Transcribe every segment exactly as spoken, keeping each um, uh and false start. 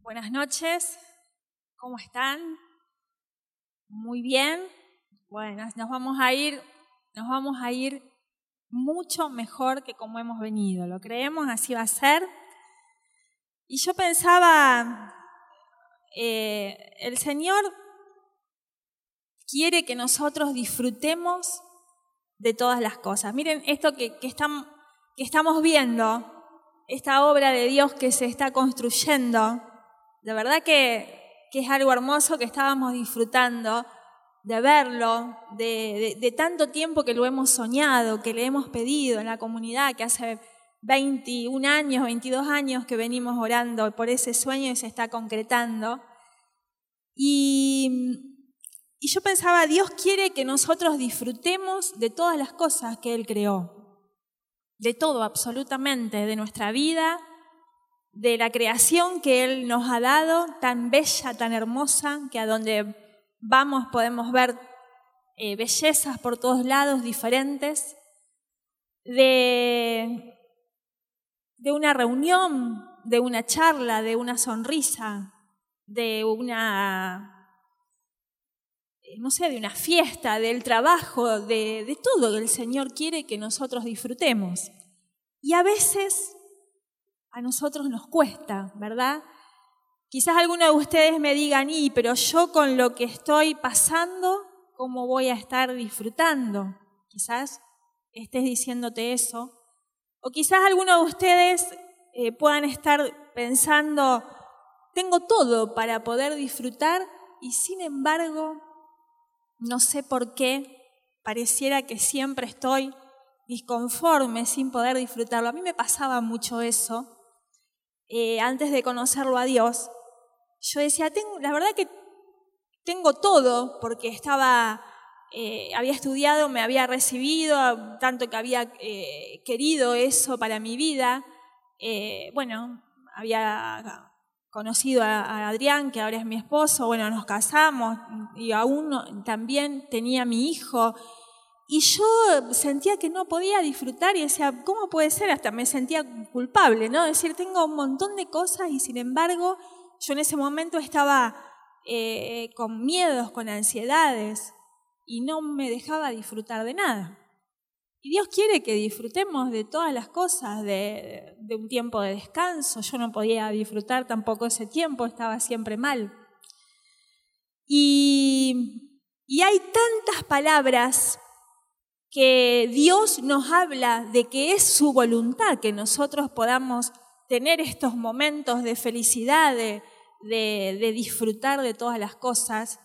Buenas noches, ¿cómo están? Muy bien. Bueno, nos vamos a ir, nos vamos a ir mucho mejor que como hemos venido. ¿Lo creemos? Así va a ser. Y yo pensaba, eh, el Señor quiere que nosotros disfrutemos de todas las cosas. Miren esto que, que, estamos, que estamos viendo, esta obra de Dios que se está construyendo. De verdad que, que es algo hermoso que estábamos disfrutando de verlo, de, de, de tanto tiempo que lo hemos soñado, que le hemos pedido en la comunidad, que hace veintiún años, veintidós años que venimos orando por ese sueño y se está concretando. Y, y yo pensaba, Dios quiere que nosotros disfrutemos de todas las cosas que Él creó, de todo absolutamente, de nuestra vida, de la creación que Él nos ha dado, tan bella, tan hermosa, que a donde vamos podemos ver eh, bellezas por todos lados diferentes, de, de una reunión, de una charla, de una sonrisa, de una, no sé, de una fiesta, del trabajo, de, de todo que el Señor quiere que nosotros disfrutemos. Y a veces a nosotros nos cuesta, ¿verdad? Quizás algunos de ustedes me digan, y, pero yo con lo que estoy pasando, ¿cómo voy a estar disfrutando? Quizás estés diciéndote eso. O quizás algunos de ustedes eh, puedan estar pensando, tengo todo para poder disfrutar y sin embargo, no sé por qué, pareciera que siempre estoy disconforme sin poder disfrutarlo. A mí me pasaba mucho eso. Eh, antes de conocerlo a Dios, yo decía, tengo, la verdad que tengo todo, porque estaba, eh, había estudiado, me había recibido, tanto que había eh, querido eso para mi vida. Eh, bueno, había conocido a, a Adrián, que ahora es mi esposo, bueno, nos casamos y aún no, también tenía mi hijo. Y yo sentía que no podía disfrutar y decía, ¿cómo puede ser? Hasta me sentía culpable, ¿no? Es decir, tengo un montón de cosas y sin embargo yo en ese momento estaba eh, con miedos, con ansiedades y no me dejaba disfrutar de nada. Y Dios quiere que disfrutemos de todas las cosas, de, de un tiempo de descanso. Yo no podía disfrutar tampoco ese tiempo, estaba siempre mal. Y, y hay tantas palabras que Dios nos habla de que es su voluntad que nosotros podamos tener estos momentos de felicidad, de, de, de disfrutar de todas las cosas.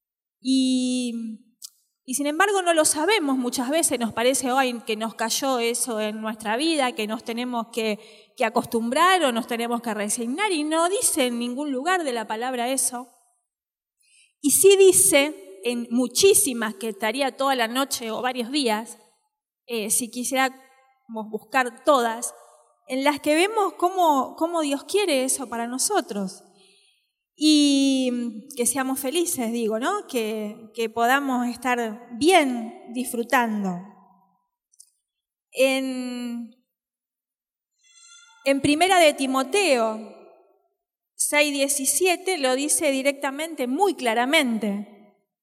Y, y sin embargo no lo sabemos muchas veces, nos parece hoy que nos cayó eso en nuestra vida, que nos tenemos que, que acostumbrar o nos tenemos que resignar, y no dice en ningún lugar de la palabra eso. Y sí dice en muchísimas, que estaría toda la noche o varios días, eh, si quisiéramos buscar todas, en las que vemos cómo, cómo Dios quiere eso para nosotros. Y que seamos felices, digo, ¿no? Que, que podamos estar bien disfrutando. En, en Primera de Timoteo seis diecisiete lo dice directamente, muy claramente.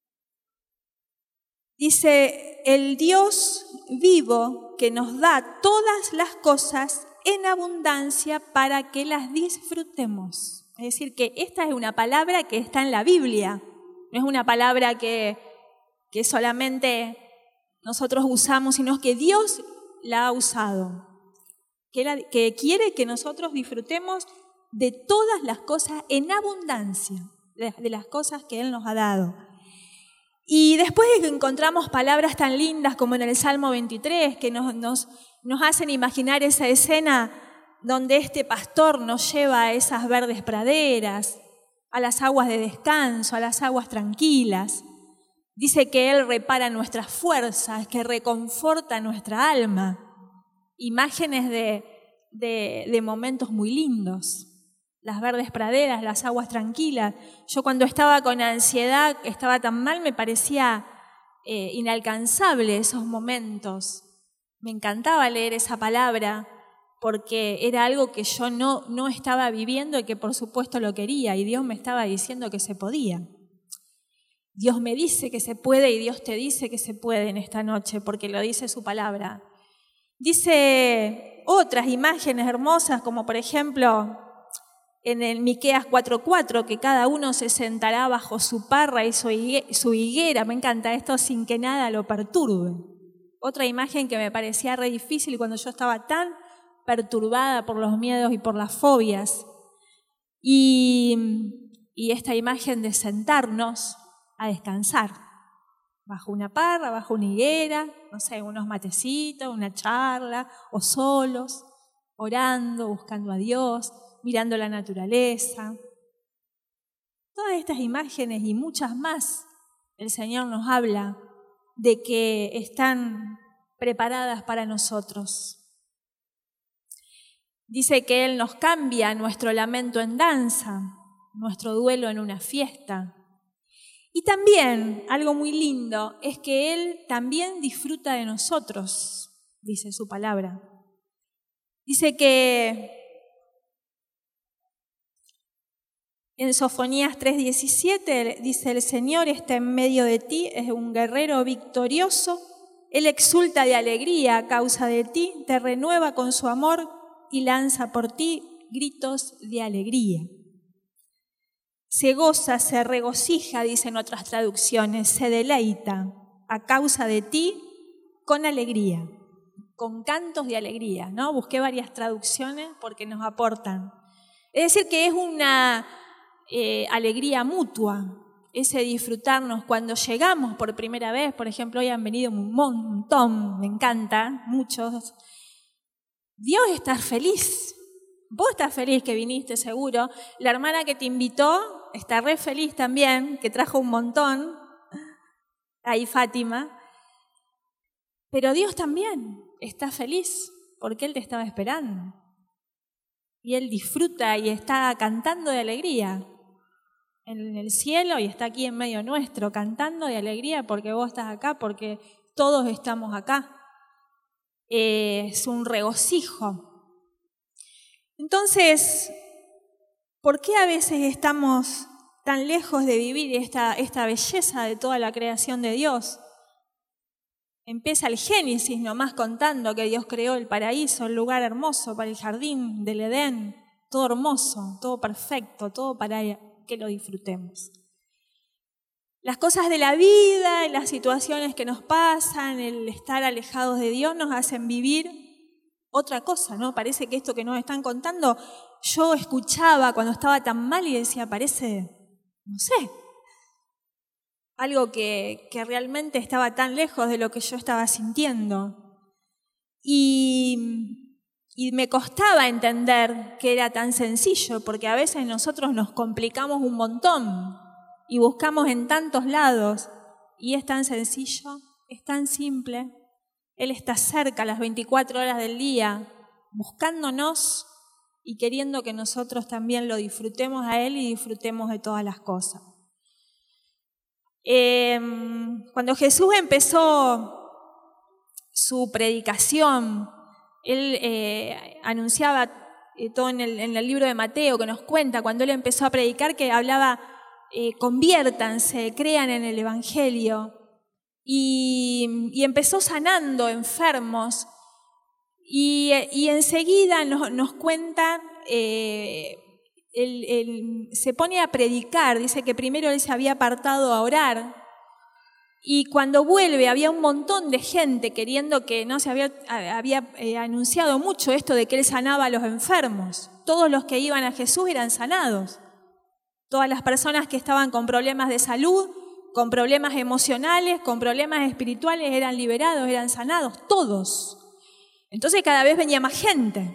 Dice, el Dios vivo que nos da todas las cosas en abundancia para que las disfrutemos. Es decir, que esta es una palabra que está en la Biblia, no es una palabra que, que solamente nosotros usamos, sino que Dios la ha usado, que, la, que quiere que nosotros disfrutemos de todas las cosas en abundancia, de, de las cosas que Él nos ha dado. Y después encontramos palabras tan lindas como en el Salmo veintitrés, que nos, nos, nos hacen imaginar esa escena donde este pastor nos lleva a esas verdes praderas, a las aguas de descanso, a las aguas tranquilas. Dice que Él repara nuestras fuerzas, que reconforta nuestra alma. Imágenes de, de, de momentos muy lindos. Las verdes praderas, las aguas tranquilas. Yo cuando estaba con ansiedad, estaba tan mal, me parecía eh, inalcanzable esos momentos. Me encantaba leer esa palabra porque era algo que yo no, no estaba viviendo y que por supuesto lo quería, y Dios me estaba diciendo que se podía. Dios me dice que se puede y Dios te dice que se puede en esta noche, porque lo dice su palabra. Dice otras imágenes hermosas, como por ejemplo en el Miqueas cuatro cuatro, que cada uno se sentará bajo su parra y su higuera. Me encanta esto, sin que nada lo perturbe. Otra imagen que me parecía re difícil cuando yo estaba tan perturbada por los miedos y por las fobias. Y, y esta imagen de sentarnos a descansar bajo una parra, bajo una higuera, no sé, unos matecitos, una charla, o solos, orando, buscando a Dios, mirando la naturaleza. Todas estas imágenes y muchas más, el Señor nos habla de que están preparadas para nosotros. Dice que Él nos cambia nuestro lamento en danza, nuestro duelo en una fiesta. Y también, algo muy lindo, es que Él también disfruta de nosotros, dice su palabra. Dice que en Sofonías tres diecisiete dice: el Señor está en medio de ti, es un guerrero victorioso, Él exulta de alegría a causa de ti, te renueva con su amor y lanza por ti gritos de alegría. Se goza, se regocija, dicen otras traducciones, se deleita a causa de ti con alegría, con cantos de alegría, ¿no? Busqué varias traducciones porque nos aportan. Es decir, que es una eh, alegría mutua, ese disfrutarnos cuando llegamos por primera vez. Por ejemplo, hoy han venido un montón, me encanta, muchos. Dios está feliz. Vos estás feliz que viniste, seguro. La hermana que te invitó está re feliz también, que trajo un montón. Ahí Fátima. Pero Dios también está feliz porque Él te estaba esperando. Y Él disfruta y está cantando de alegría en el cielo y está aquí en medio nuestro, cantando de alegría porque vos estás acá, porque todos estamos acá. Eh, es un regocijo. Entonces, ¿por qué a veces estamos tan lejos de vivir esta, esta belleza de toda la creación de Dios? Empieza el Génesis nomás contando que Dios creó el paraíso, el lugar hermoso para el jardín del Edén, todo hermoso, todo perfecto, todo para que lo disfrutemos. Las cosas de la vida, las situaciones que nos pasan, el estar alejados de Dios nos hacen vivir otra cosa, ¿no? Parece que esto que nos están contando, yo escuchaba cuando estaba tan mal y decía, parece, no sé, algo que, que realmente estaba tan lejos de lo que yo estaba sintiendo. Y, y me costaba entender que era tan sencillo, porque a veces nosotros nos complicamos un montón y buscamos en tantos lados, y es tan sencillo, es tan simple. Él está cerca las veinticuatro horas del día, buscándonos y queriendo que nosotros también lo disfrutemos a Él y disfrutemos de todas las cosas. Eh, cuando Jesús empezó su predicación, Él eh, anunciaba eh, todo en el, en el libro de Mateo, que nos cuenta, cuando Él empezó a predicar, que hablaba, eh, conviértanse, crean en el Evangelio. Y, y empezó sanando enfermos y, y enseguida nos, nos cuenta, eh, él, él se pone a predicar, dice que primero él se había apartado a orar y cuando vuelve había un montón de gente queriendo que, no se había, había eh, anunciado mucho esto de que él sanaba a los enfermos. Todos los que iban a Jesús eran sanados, todas las personas que estaban con problemas de salud, con problemas emocionales, con problemas espirituales, eran liberados, eran sanados, todos. Entonces cada vez venía más gente.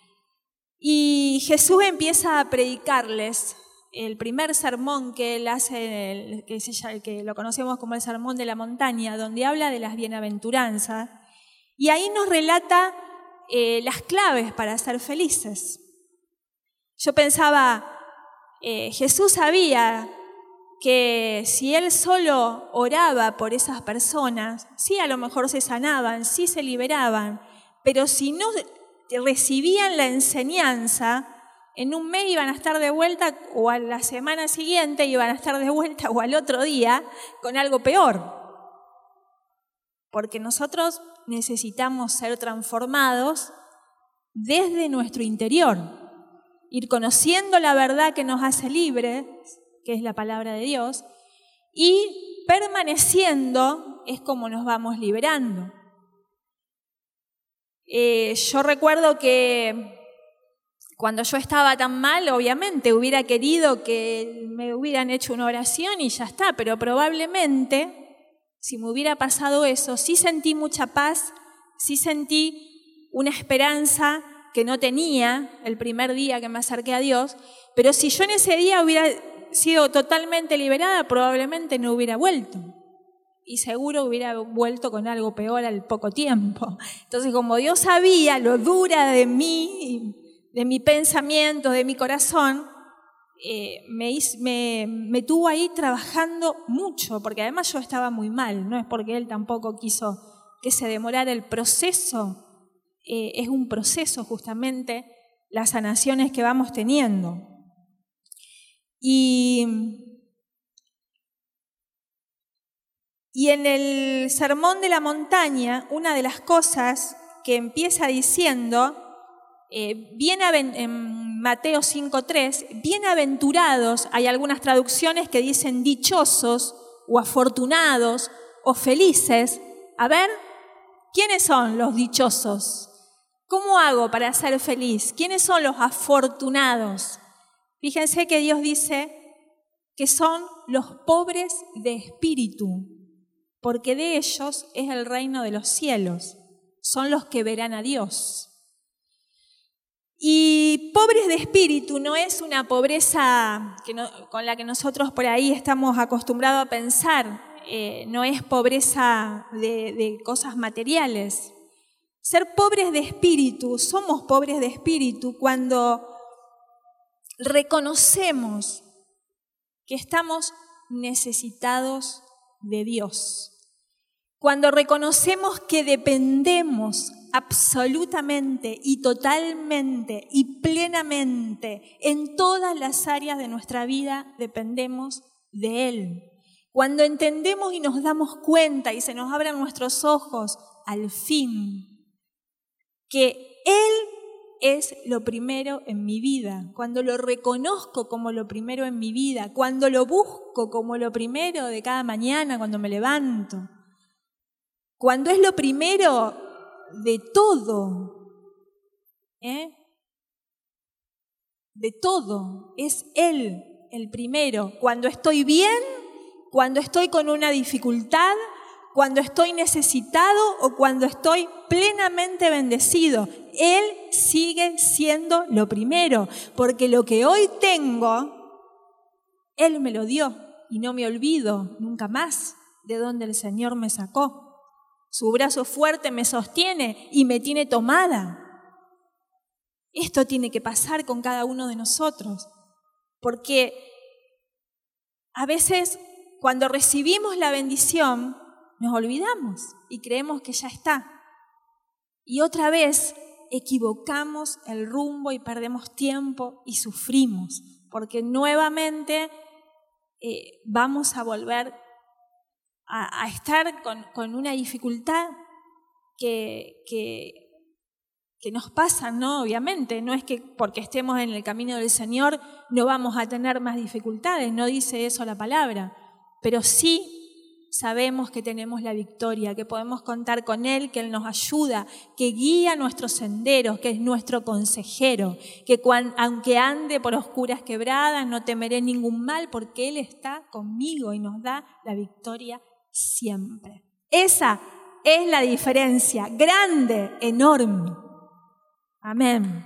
Y Jesús empieza a predicarles el primer sermón que él hace, el, que, se, que lo conocemos como el Sermón de la Montaña, donde habla de las bienaventuranzas. Y ahí nos relata eh, las claves para ser felices. Yo pensaba, eh, Jesús sabía que si él solo oraba por esas personas, sí a lo mejor se sanaban, sí se liberaban, pero si no recibían la enseñanza, en un mes iban a estar de vuelta, o a la semana siguiente iban a estar de vuelta, o al otro día, con algo peor. Porque nosotros necesitamos ser transformados desde nuestro interior, ir conociendo la verdad que nos hace libres, que es la palabra de Dios, y permaneciendo es como nos vamos liberando. Eh, yo recuerdo que cuando yo estaba tan mal, obviamente hubiera querido que me hubieran hecho una oración y ya está, pero probablemente, si me hubiera pasado eso, sí sentí mucha paz, sí sentí una esperanza que no tenía el primer día que me acerqué a Dios, pero si yo en ese día hubiera sido totalmente liberada, probablemente no hubiera vuelto. Y seguro hubiera vuelto con algo peor al poco tiempo. Entonces, como Dios sabía lo dura de mí, de mi pensamiento, de mi corazón, eh, me, me, me tuvo ahí trabajando mucho, porque además yo estaba muy mal, no es porque Él tampoco quiso que se demorara el proceso, eh, es un proceso justamente las sanaciones que vamos teniendo. Y... Y en el Sermón de la Montaña, una de las cosas que empieza diciendo, eh, bienaven- en Mateo cinco tres, bienaventurados, hay algunas traducciones que dicen dichosos o afortunados o felices. A ver, ¿quiénes son los dichosos? ¿Cómo hago para ser feliz? ¿Quiénes son los afortunados? Fíjense que Dios dice que son los pobres de espíritu, porque de ellos es el reino de los cielos, son los que verán a Dios. Y pobres de espíritu no es una pobreza que no, con la que nosotros por ahí estamos acostumbrados a pensar, eh, no es pobreza de, de cosas materiales. Ser pobres de espíritu, somos pobres de espíritu cuando reconocemos que estamos necesitados de Dios. Cuando reconocemos que dependemos absolutamente y totalmente y plenamente en todas las áreas de nuestra vida, dependemos de Él. Cuando entendemos y nos damos cuenta y se nos abren nuestros ojos, al fin, que Él es lo primero en mi vida, cuando lo reconozco como lo primero en mi vida, cuando lo busco como lo primero de cada mañana, cuando me levanto, cuando es lo primero de todo, ¿eh? De todo, es Él el primero. Cuando estoy bien, cuando estoy con una dificultad, cuando estoy necesitado o cuando estoy plenamente bendecido, Él sigue siendo lo primero, porque lo que hoy tengo, Él me lo dio y no me olvido nunca más de dónde el Señor me sacó. Su brazo fuerte me sostiene y me tiene tomada. Esto tiene que pasar con cada uno de nosotros, porque a veces cuando recibimos la bendición nos olvidamos y creemos que ya está. Y otra vez equivocamos el rumbo y perdemos tiempo y sufrimos, porque nuevamente eh, vamos a volver a, a estar con, con una dificultad que, que, que nos pasa, ¿no? Obviamente, no es que porque estemos en el camino del Señor no vamos a tener más dificultades, no dice eso la palabra, pero sí sabemos que tenemos la victoria, que podemos contar con Él, que Él nos ayuda, que guía nuestros senderos, que es nuestro consejero, que cuando, aunque ande por oscuras quebradas no temeré ningún mal porque Él está conmigo y nos da la victoria siempre. Esa es la diferencia, grande, enorme. Amén.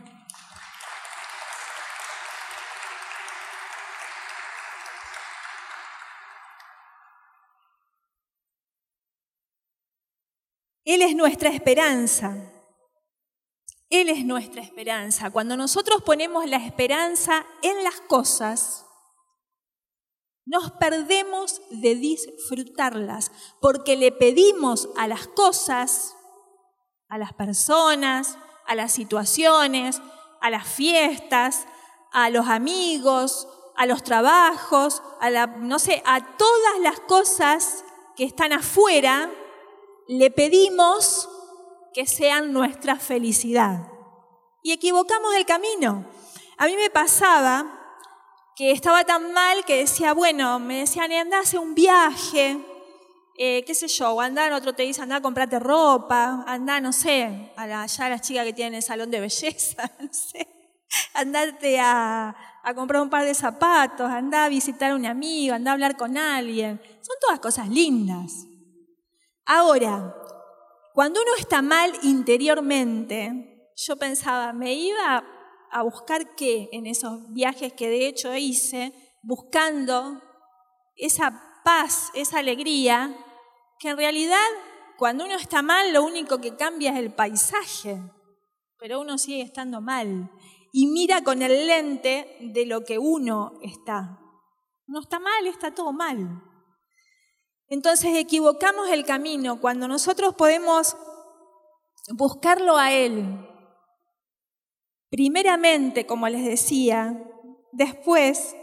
Él es nuestra esperanza. Él es nuestra esperanza. Cuando nosotros ponemos la esperanza en las cosas, nos perdemos de disfrutarlas, porque le pedimos a las cosas, a las personas, a las situaciones, a las fiestas, a los amigos, a los trabajos, a la, no sé, a todas las cosas que están afuera, le pedimos que sean nuestra felicidad. Y equivocamos el camino. A mí me pasaba que estaba tan mal que decía, bueno, me decían, anda a hacer un viaje, eh, qué sé yo, o anda, otro te dice, anda a comprarte ropa, anda, no sé, a la, allá a las chicas que tienen el salón de belleza, no sé, andarte a, a comprar un par de zapatos, anda a visitar a un amigo, anda a hablar con alguien. Son todas cosas lindas. Ahora, cuando uno está mal interiormente, yo pensaba, me iba a buscar qué en esos viajes que de hecho hice, buscando esa paz, esa alegría, que en realidad cuando uno está mal lo único que cambia es el paisaje, pero uno sigue estando mal y mira con el lente de lo que uno está. Uno está mal, está todo mal. Entonces equivocamos el camino cuando nosotros podemos buscarlo a Él. Primeramente, como les decía, después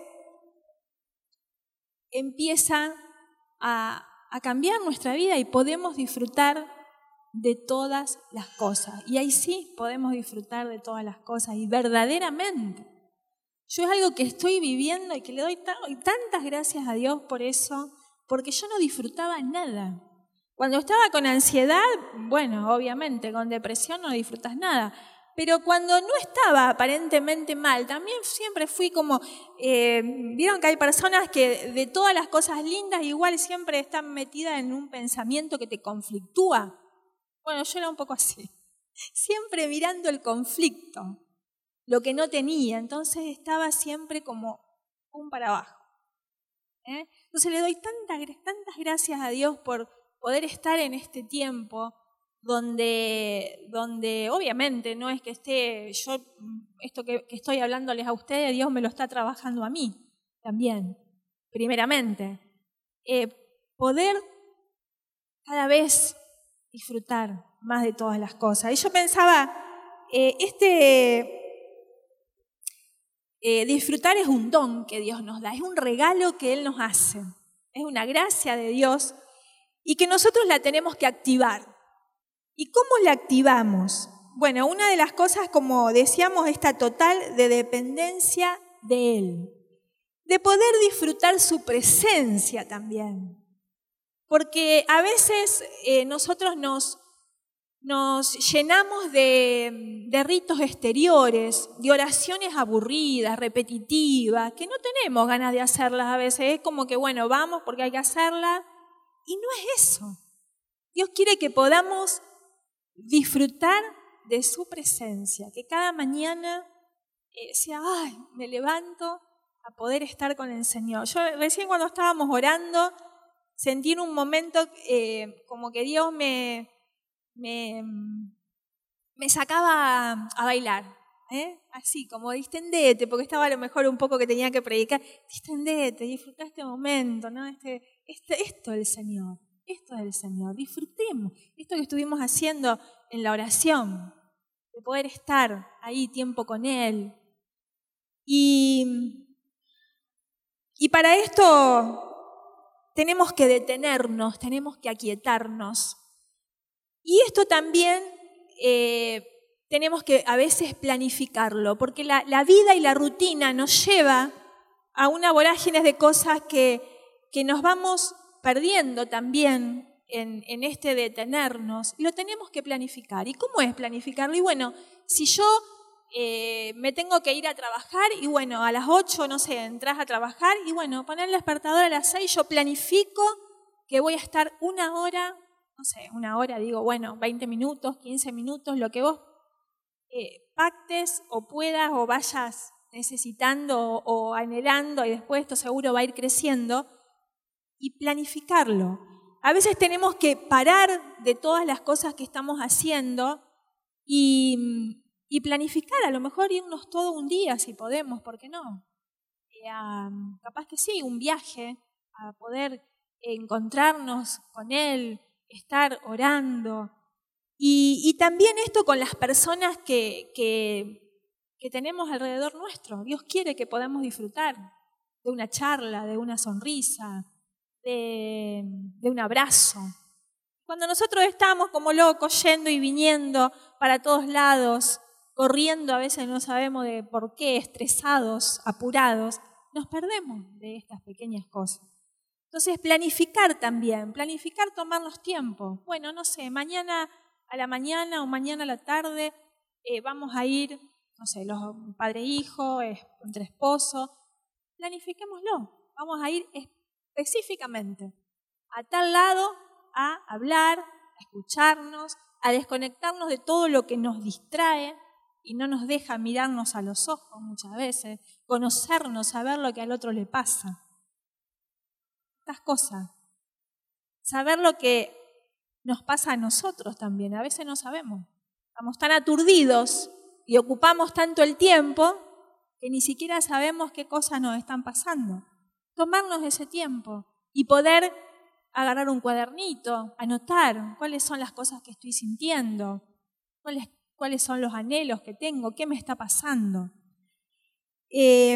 empieza a, a cambiar nuestra vida y podemos disfrutar de todas las cosas. Y ahí sí podemos disfrutar de todas las cosas y verdaderamente. Yo es algo que estoy viviendo y que le doy tantas gracias a Dios por eso, porque yo no disfrutaba nada. Cuando estaba con ansiedad, bueno, obviamente, con depresión no disfrutas nada. Pero cuando no estaba aparentemente mal, también siempre fui como, eh, vieron que hay personas que de todas las cosas lindas igual siempre están metidas en un pensamiento que te conflictúa. Bueno, yo era un poco así, siempre mirando el conflicto, lo que no tenía, entonces estaba siempre como un para abajo. ¿eh? Entonces le doy tantas, tantas gracias a Dios por poder estar en este tiempo, Donde, donde obviamente no es que esté, yo, esto que, que estoy hablándoles a ustedes, Dios me lo está trabajando a mí también, primeramente. Eh, poder cada vez disfrutar más de todas las cosas. Y yo pensaba, eh, este eh, disfrutar es un don que Dios nos da, es un regalo que Él nos hace, es una gracia de Dios y que nosotros la tenemos que activar. ¿Y cómo la activamos? Bueno, una de las cosas, como decíamos, esta total de dependencia de Él, de poder disfrutar su presencia también. Porque a veces eh, nosotros nos, nos llenamos de, de ritos exteriores, de oraciones aburridas, repetitivas, que no tenemos ganas de hacerlas a veces. Es como que, bueno, vamos porque hay que hacerlas. Y no es eso. Dios quiere que podamos disfrutar de su presencia, que cada mañana eh, sea, ay, me levanto a poder estar con el Señor. Yo recién cuando estábamos orando, sentí en un momento eh, como que Dios me, me, me sacaba a, a bailar, ¿eh? así como distendete, porque estaba a lo mejor un poco que tenía que predicar, distendete, disfruta este momento, ¿no? este, este, esto del Señor. Esto es del Señor, disfrutemos esto que estuvimos haciendo en la oración, de poder estar ahí tiempo con Él. Y, y para esto tenemos que detenernos, tenemos que aquietarnos. Y esto también eh, tenemos que a veces planificarlo, porque la, la vida y la rutina nos lleva a una vorágine de cosas que, que nos vamos perdiendo también en, en este detenernos, y lo tenemos que planificar. ¿Y cómo es planificarlo? Y bueno, si yo eh, me tengo que ir a trabajar, y bueno, a las ocho, no sé, entras a trabajar, y bueno, poner el despertador a las seis, yo planifico que voy a estar una hora, no sé, una hora, digo, bueno, veinte minutos, quince minutos, lo que vos eh, pactes o puedas o vayas necesitando o, o anhelando, y después esto seguro va a ir creciendo, y planificarlo. A veces tenemos que parar de todas las cosas que estamos haciendo y, y planificar, a lo mejor irnos todo un día si podemos, ¿por qué no? Eh, um, capaz que sí, un viaje a poder encontrarnos con Él, estar orando Y, y también esto con las personas que, que, que tenemos alrededor nuestro. Dios quiere que podamos disfrutar de una charla, de una sonrisa, de, de un abrazo. Cuando nosotros estamos como locos yendo y viniendo para todos lados, corriendo, a veces no sabemos de por qué, estresados, apurados, nos perdemos de estas pequeñas cosas. Entonces, planificar también, planificar tomarnos tiempo. Bueno, no sé, mañana a la mañana o mañana a la tarde eh, vamos a ir, no sé, los padre e hijo, entre esposos, planifiquémoslo. Vamos a ir específicamente a tal lado a hablar, a escucharnos, a desconectarnos de todo lo que nos distrae y no nos deja mirarnos a los ojos muchas veces, conocernos, saber lo que al otro le pasa. Estas cosas. Saber lo que nos pasa a nosotros también. A veces no sabemos. Estamos tan aturdidos y ocupamos tanto el tiempo que ni siquiera sabemos qué cosas nos están pasando. Tomarnos ese tiempo y poder agarrar un cuadernito, anotar cuáles son las cosas que estoy sintiendo, cuáles, cuáles son los anhelos que tengo, qué me está pasando. Eh,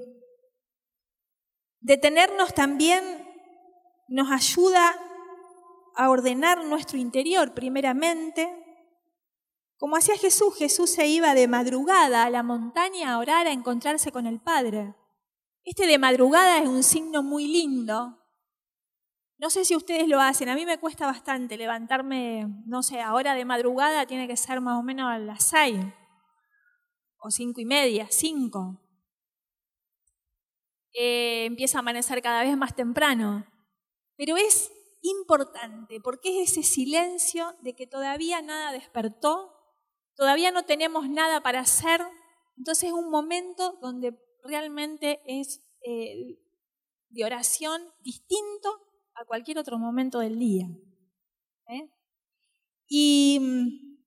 detenernos también nos ayuda a ordenar nuestro interior primeramente. Como hacía Jesús, Jesús se iba de madrugada a la montaña a orar, a encontrarse con el Padre. Este de madrugada es un signo muy lindo. No sé si ustedes lo hacen, a mí me cuesta bastante levantarme, no sé, ahora de madrugada tiene que ser más o menos a las seis, o cinco y media, cinco. Eh, empieza a amanecer cada vez más temprano, pero es importante porque es ese silencio de que todavía nada despertó, todavía no tenemos nada para hacer, entonces es un momento donde realmente es eh, de oración distinto a cualquier otro momento del día. ¿eh? Y mm,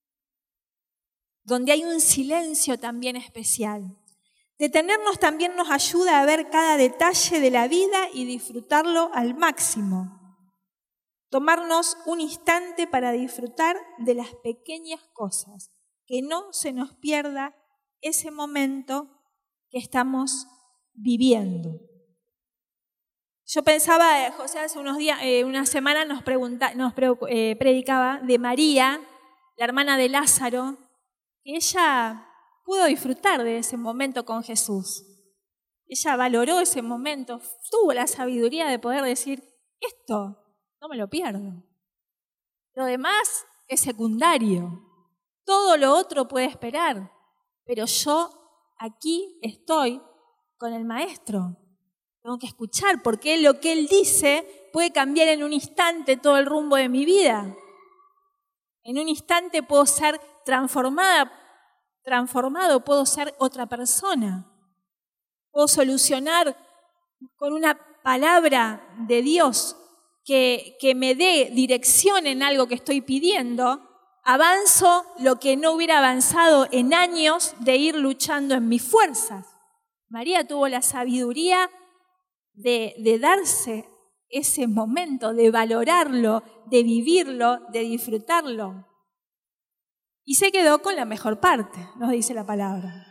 donde hay un silencio también especial. Detenernos también nos ayuda a ver cada detalle de la vida y disfrutarlo al máximo. Tomarnos un instante para disfrutar de las pequeñas cosas, que no se nos pierda ese momento que estamos viviendo. Yo pensaba, José hace unos días, eh, una semana nos, pregunta, nos pre, eh, predicaba de María, la hermana de Lázaro, que ella pudo disfrutar de ese momento con Jesús. Ella valoró ese momento, tuvo la sabiduría de poder decir, esto no me lo pierdo. Lo demás es secundario. Todo lo otro puede esperar, pero yo aquí estoy con el Maestro. Tengo que escuchar porque lo que Él dice puede cambiar en un instante todo el rumbo de mi vida. En un instante puedo ser transformada, transformado, puedo ser otra persona. Puedo solucionar con una palabra de Dios que, que me dé dirección en algo que estoy pidiendo. Avanzo lo que no hubiera avanzado en años de ir luchando en mis fuerzas. María tuvo la sabiduría De, de darse ese momento, de valorarlo, de vivirlo, de disfrutarlo. Y se quedó con la mejor parte, nos dice la palabra.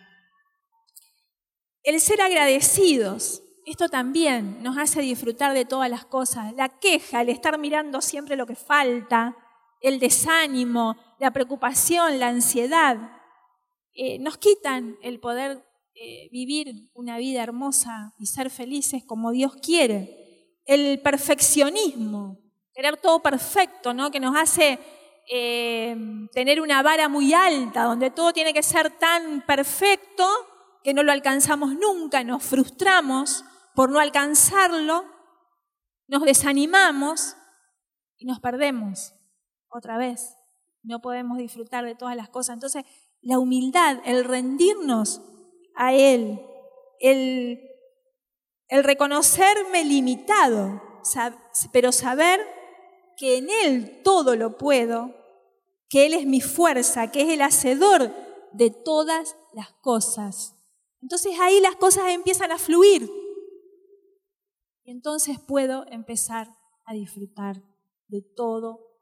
El ser agradecidos, esto también nos hace disfrutar de todas las cosas. La queja, el estar mirando siempre lo que falta, el desánimo, la preocupación, la ansiedad, eh, nos quitan el poder Eh, vivir una vida hermosa y ser felices como Dios quiere. El perfeccionismo, querer todo perfecto, ¿no? Que nos hace eh, tener una vara muy alta, donde todo tiene que ser tan perfecto que no lo alcanzamos nunca, nos frustramos por no alcanzarlo, nos desanimamos y nos perdemos otra vez. No podemos disfrutar de todas las cosas. Entonces, la humildad, el rendirnos a Él, el, el reconocerme limitado, pero saber que en Él todo lo puedo, que Él es mi fuerza, que es el hacedor de todas las cosas. Entonces ahí las cosas empiezan a fluir. Y entonces puedo empezar a disfrutar de todo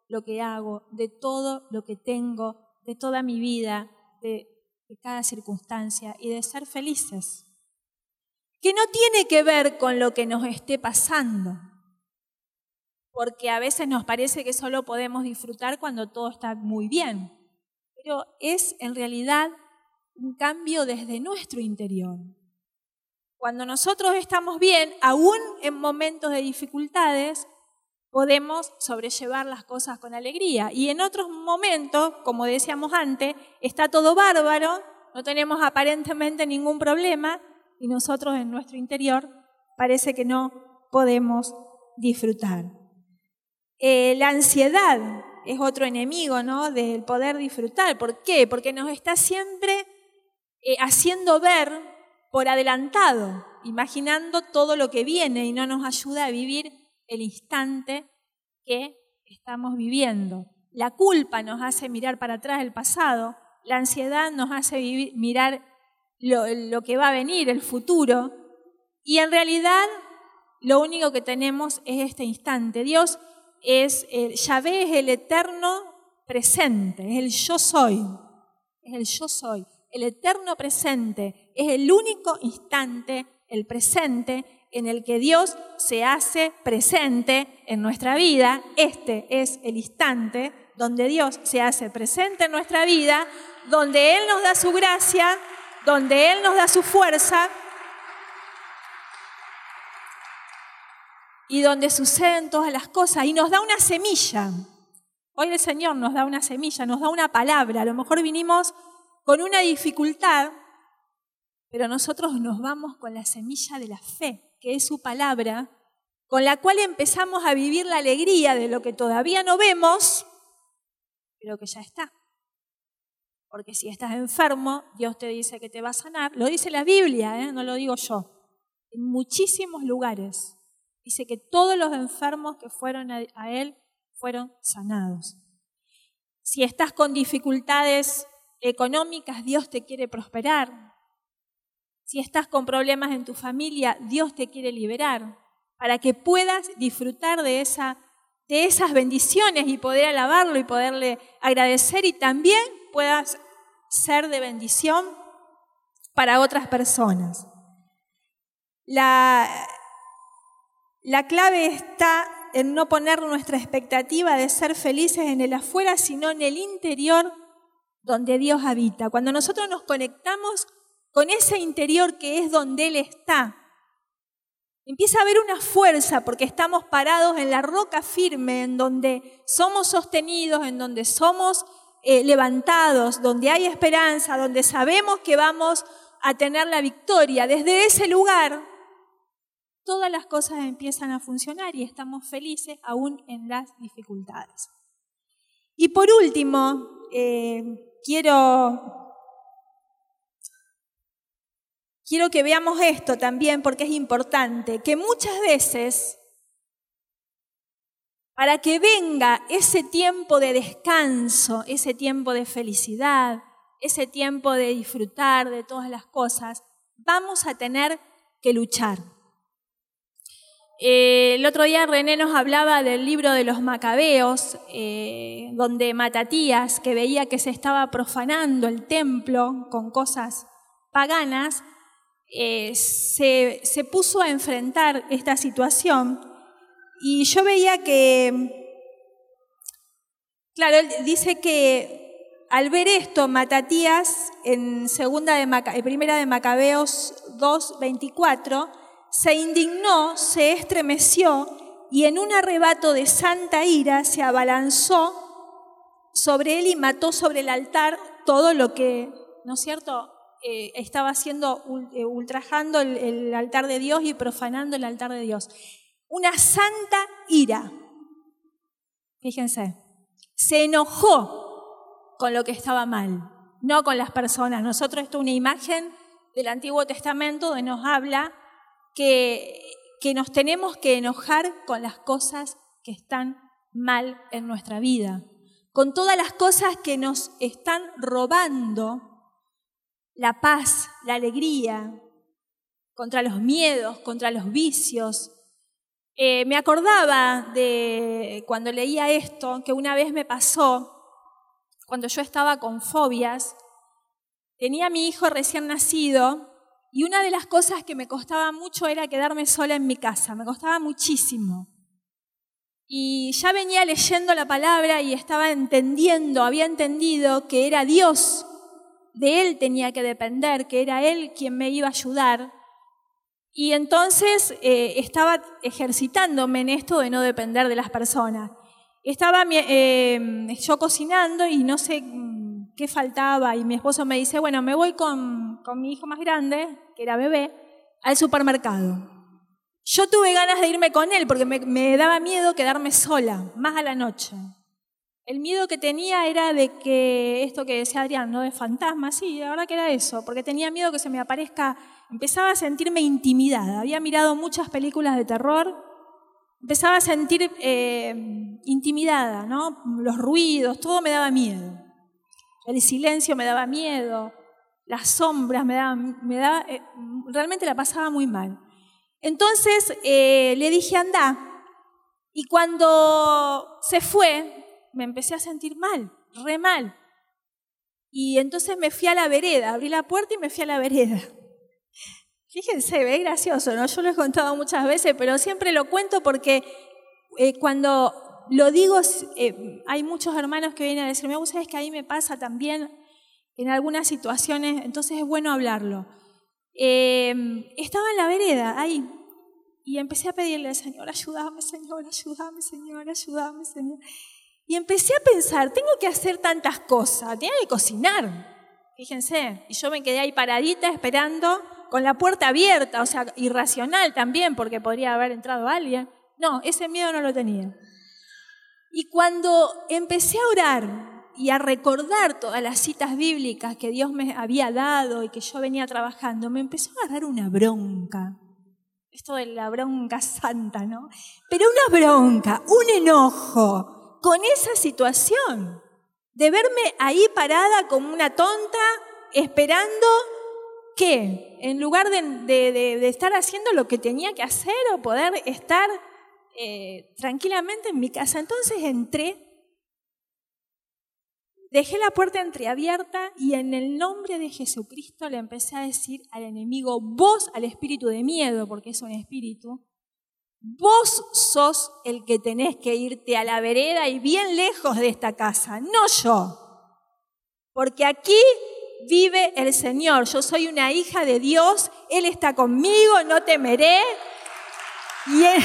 lo que hago, de todo lo que tengo, de toda mi vida, de, de cada circunstancia y de ser felices. Que no tiene que ver con lo que nos esté pasando, porque a veces nos parece que solo podemos disfrutar cuando todo está muy bien, pero es en realidad un cambio desde nuestro interior. Cuando nosotros estamos bien, aún en momentos de dificultades, podemos sobrellevar las cosas con alegría. Y en otros momentos, como decíamos antes, está todo bárbaro, no tenemos aparentemente ningún problema y nosotros en nuestro interior parece que no podemos disfrutar. Eh, la ansiedad es otro enemigo, ¿no?, del poder disfrutar. ¿Por qué? Porque nos está siempre eh, haciendo ver por adelantado, imaginando todo lo que viene y no nos ayuda a vivir el instante que estamos viviendo. La culpa nos hace mirar para atrás el pasado, la ansiedad nos hace vivir, mirar lo, lo que va a venir, el futuro, y en realidad lo único que tenemos es este instante. Dios es, el, Yahvé es el eterno presente, es el yo soy, es el yo soy. El eterno presente es el único instante, el presente, en el que Dios se hace presente en nuestra vida. Este es el instante donde Dios se hace presente en nuestra vida, donde Él nos da su gracia, donde Él nos da su fuerza y donde suceden todas las cosas y nos da una semilla. Hoy el Señor nos da una semilla, nos da una palabra. A lo mejor vinimos con una dificultad, pero nosotros nos vamos con la semilla de la fe, que es su palabra, con la cual empezamos a vivir la alegría de lo que todavía no vemos, pero que ya está. Porque si estás enfermo, Dios te dice que te va a sanar. Lo dice la Biblia, ¿eh? No lo digo yo. En muchísimos lugares dice que todos los enfermos que fueron a, a Él fueron sanados. Si estás con dificultades económicas, Dios te quiere prosperar. Si estás con problemas en tu familia, Dios te quiere liberar para que puedas disfrutar de, esa, de esas bendiciones y poder alabarlo y poderle agradecer y también puedas ser de bendición para otras personas. La, la clave está en no poner nuestra expectativa de ser felices en el afuera, sino en el interior donde Dios habita. Cuando nosotros nos conectamos con ese interior que es donde Él está, empieza a haber una fuerza porque estamos parados en la roca firme, en donde somos sostenidos, en donde somos eh, levantados, donde hay esperanza, donde sabemos que vamos a tener la victoria. Desde ese lugar, todas las cosas empiezan a funcionar y estamos felices aún en las dificultades. Y por último, eh, quiero... Quiero que veamos esto también porque es importante, que muchas veces, para que venga ese tiempo de descanso, ese tiempo de felicidad, ese tiempo de disfrutar de todas las cosas, vamos a tener que luchar. Eh, el otro día René nos hablaba del libro de los Macabeos, eh, donde Matatías, que veía que se estaba profanando el templo con cosas paganas, Eh, se, se puso a enfrentar esta situación y yo veía que, claro, él dice que al ver esto, Matatías, en, segunda de Maca, en primera de Macabeos dos, veinticuatro, se indignó, se estremeció y en un arrebato de santa ira se abalanzó sobre él y mató sobre el altar todo lo que, ¿no es cierto?, Eh, estaba haciendo, eh, ultrajando el, el altar de Dios y profanando el altar de Dios. Una santa ira. Fíjense, se enojó con lo que estaba mal, no con las personas. Nosotros, esto es una imagen del Antiguo Testamento donde nos habla que, que nos tenemos que enojar con las cosas que están mal en nuestra vida, con todas las cosas que nos están robando la paz, la alegría, contra los miedos, contra los vicios, eh, me acordaba de cuando leía esto, que una vez me pasó, cuando yo estaba con fobias, tenía a mi hijo recién nacido y una de las cosas que me costaba mucho era quedarme sola en mi casa, me costaba muchísimo. Y ya venía leyendo la palabra y estaba entendiendo, había entendido que era Dios, de Él tenía que depender, que era Él quien me iba a ayudar. Y entonces eh, estaba ejercitándome en esto de no depender de las personas. Estaba eh, yo cocinando y no sé qué faltaba y mi esposo me dice, bueno, me voy con, con mi hijo más grande, que era bebé, al supermercado. Yo tuve ganas de irme con él porque me, me daba miedo quedarme sola, más a la noche. El miedo que tenía era de que, esto que decía Adrián, ¿no? De fantasmas, sí, la verdad que era eso, porque tenía miedo que se me aparezca, empezaba a sentirme intimidada. Había mirado muchas películas de terror, empezaba a sentir eh, intimidada, ¿no? Los ruidos, todo me daba miedo. El silencio me daba miedo, las sombras me daban, me daba, eh, realmente la pasaba muy mal. Entonces eh, le dije, anda, y cuando se fue, me empecé a sentir mal, re mal. Y entonces me fui a la vereda, abrí la puerta y me fui a la vereda. Fíjense, ve gracioso, ¿no? Yo lo he contado muchas veces, pero siempre lo cuento porque eh, cuando lo digo, eh, hay muchos hermanos que vienen a decirme, vos sabés que a mí me pasa también en algunas situaciones, entonces es bueno hablarlo. Eh, estaba en la vereda, ahí, y empecé a pedirle al Señor, ayúdame, Señor, ayúdame, Señor, ayúdame, Señor. Y empecé a pensar, tengo que hacer tantas cosas, tengo que cocinar, fíjense. Y yo me quedé ahí paradita esperando, con la puerta abierta, o sea, irracional también, porque podría haber entrado alguien. No, ese miedo no lo tenía. Y cuando empecé a orar y a recordar todas las citas bíblicas que Dios me había dado y que yo venía trabajando, me empezó a agarrar una bronca. Esto de la bronca santa, ¿no? Pero una bronca, un enojo con esa situación de verme ahí parada como una tonta, esperando que, en lugar de, de, de, de estar haciendo lo que tenía que hacer o poder estar eh, tranquilamente en mi casa. Entonces entré, dejé la puerta entreabierta y en el nombre de Jesucristo le empecé a decir al enemigo, vos, al espíritu de miedo, porque es un espíritu, vos sos el que tenés que irte a la vereda y bien lejos de esta casa, no yo. Porque aquí vive el Señor, yo soy una hija de Dios, Él está conmigo, no temeré. Y él...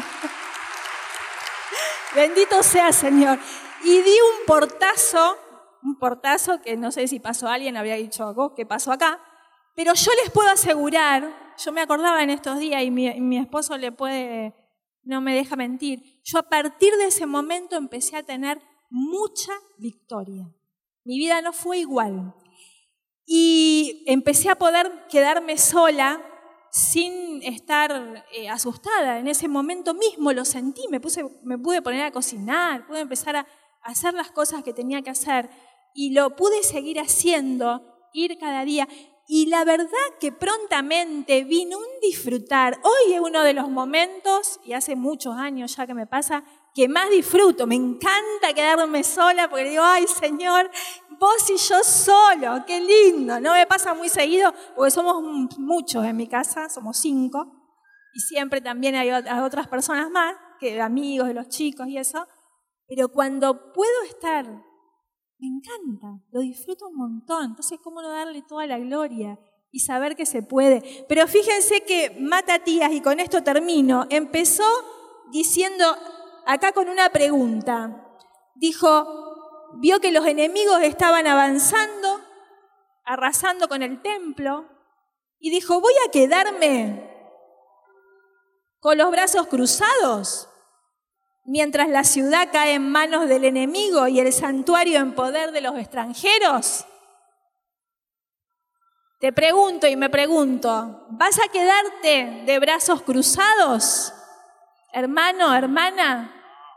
Bendito sea Señor. Y di un portazo, un portazo que no sé si pasó a alguien, había dicho vos qué pasó acá, pero yo les puedo asegurar, yo me acordaba en estos días y mi, mi esposo le puede, no me deja mentir, yo a partir de ese momento empecé a tener mucha victoria. Mi vida no fue igual. Y empecé a poder quedarme sola sin estar eh, asustada. En ese momento mismo lo sentí, me, puse, me pude poner a cocinar, pude empezar a hacer las cosas que tenía que hacer y lo pude seguir haciendo, ir cada día. Y la verdad que prontamente vino un disfrutar. Hoy es uno de los momentos, y hace muchos años ya que me pasa, que más disfruto. Me encanta quedarme sola porque digo, ay Señor, vos y yo solo, qué lindo. No me pasa muy seguido porque somos muchos en mi casa, somos cinco. Y siempre también hay otras personas más, que amigos de los chicos y eso. Pero cuando puedo estar, me encanta, lo disfruto un montón. Entonces, ¿cómo no darle toda la gloria y saber que se puede? Pero fíjense que Matatías, y con esto termino, empezó diciendo acá con una pregunta. Dijo, vio que los enemigos estaban avanzando, arrasando con el templo, y dijo, ¿voy a quedarme con los brazos cruzados mientras la ciudad cae en manos del enemigo y el santuario en poder de los extranjeros? Te pregunto y me pregunto, ¿vas a quedarte de brazos cruzados, hermano, hermana,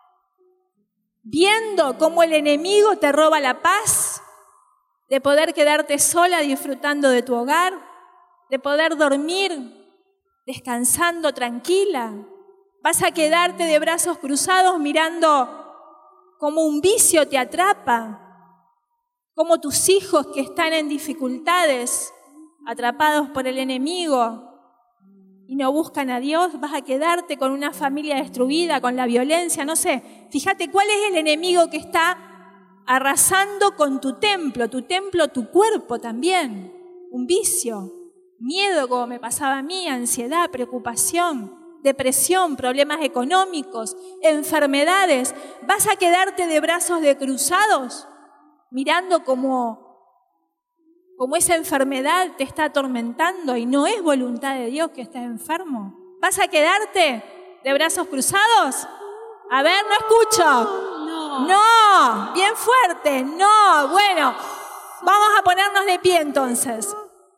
viendo cómo el enemigo te roba la paz, de poder quedarte sola disfrutando de tu hogar, de poder dormir descansando tranquila? Vas a quedarte de brazos cruzados mirando cómo un vicio te atrapa, cómo tus hijos que están en dificultades, atrapados por el enemigo y no buscan a Dios. Vas a quedarte con una familia destruida, con la violencia, no sé. Fíjate cuál es el enemigo que está arrasando con tu templo, tu templo, tu cuerpo también. Un vicio, miedo como me pasaba a mí, ansiedad, preocupación, depresión, problemas económicos, enfermedades. ¿Vas a quedarte de brazos de cruzados mirando como, como esa enfermedad te está atormentando y no es voluntad de Dios que estés enfermo? ¿Vas a quedarte de brazos cruzados? A ver, no escucho. No. No, bien fuerte, no. Bueno, vamos a ponernos de pie entonces.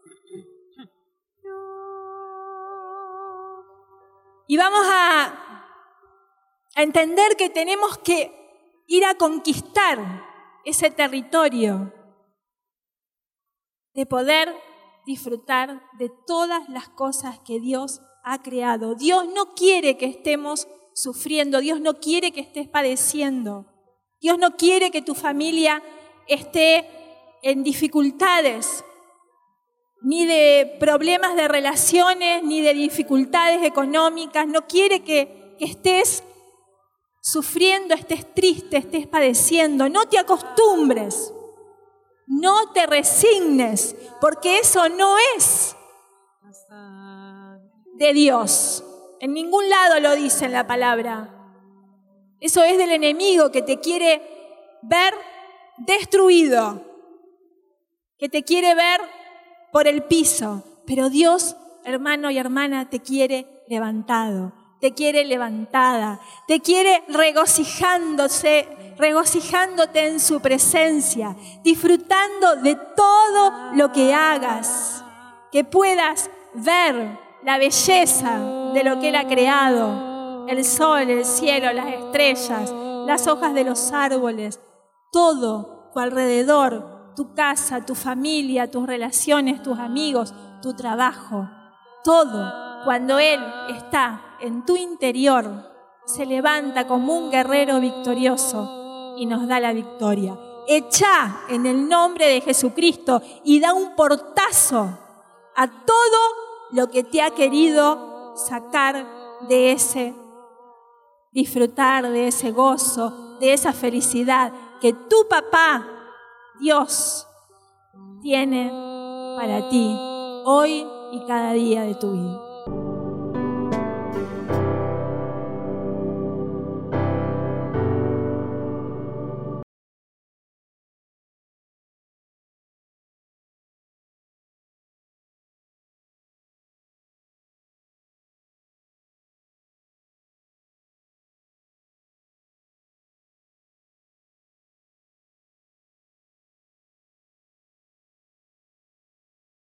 Y vamos a, a entender que tenemos que ir a conquistar ese territorio de poder disfrutar de todas las cosas que Dios ha creado. Dios no quiere que estemos sufriendo, Dios no quiere que estés padeciendo, Dios no quiere que tu familia esté en dificultades, ni de problemas de relaciones, ni de dificultades económicas. No quiere que, que estés sufriendo, estés triste, estés padeciendo. No te acostumbres, no te resignes, porque eso no es de Dios. En ningún lado lo dice en la palabra. Eso es del enemigo que te quiere ver destruido, que te quiere ver por el piso. Pero Dios, hermano y hermana, te quiere levantado, te quiere levantada, te quiere regocijándose, regocijándote en su presencia, disfrutando de todo lo que hagas, que puedas ver la belleza de lo que Él ha creado, el sol, el cielo, las estrellas, las hojas de los árboles, todo tu alrededor, tu casa, tu familia, tus relaciones, tus amigos, tu trabajo, todo, cuando Él está en tu interior, se levanta como un guerrero victorioso y nos da la victoria. Echa en el nombre de Jesucristo y da un portazo a todo lo que te ha querido sacar de ese disfrutar, de ese gozo, de esa felicidad que tu papá, Dios, tiene para ti hoy y cada día de tu vida.